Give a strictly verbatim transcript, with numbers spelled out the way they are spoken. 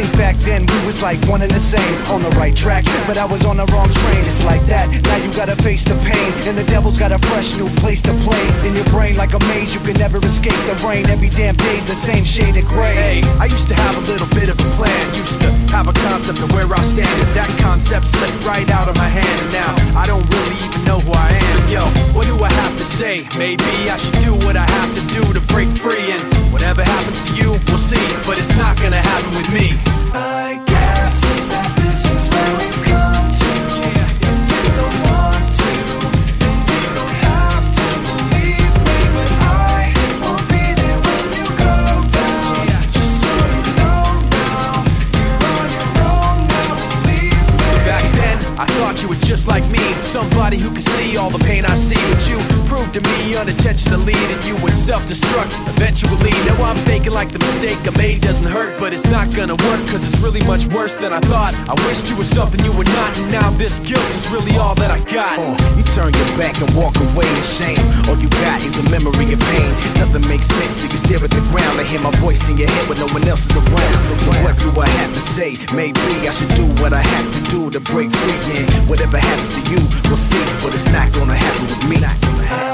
back then we was like one and the same. On the right track, but I was on the wrong train. It's like that, now you gotta face the pain. And the devil's got a fresh new place to play. In your brain like a maze, you can never escape the rain. Every damn day's the same shade of gray. Hey, I used to have a little bit of a plan. Used to have a concept of where I stand, but that concept slipped right out of my hand. And now I don't really even know who I am. Yo, what do I have to say? Maybe I should do what I have to do to break free. And whatever happens to you, we'll see. But it's not gonna happen with me. I guess that this is where we've come to. If you don't want to, then you don't have to believe me. But I won't be there when you go down. Just so you know now, you're on your own now, believe me. Back then, I thought you were just like me, somebody who could see all the pain I see. But you proved to me unintentionally that you would self-destruct eventually. Now I'm thinking like the mistake I made doesn't hurt, but it's not gonna work, cause it's really much worse than I thought. I wished you were something you were not, and now this guilt is really all that I got. Uh, you turn your back and walk away in shame. All you got is a memory of pain. Nothing makes sense, so you stare at the ground and hear my voice in your head when no one else is around. So what do I have to say? Maybe I should do what I have to do to break free. And whatever happens to you, we'll see. But it's not gonna happen with me. Not gonna happen.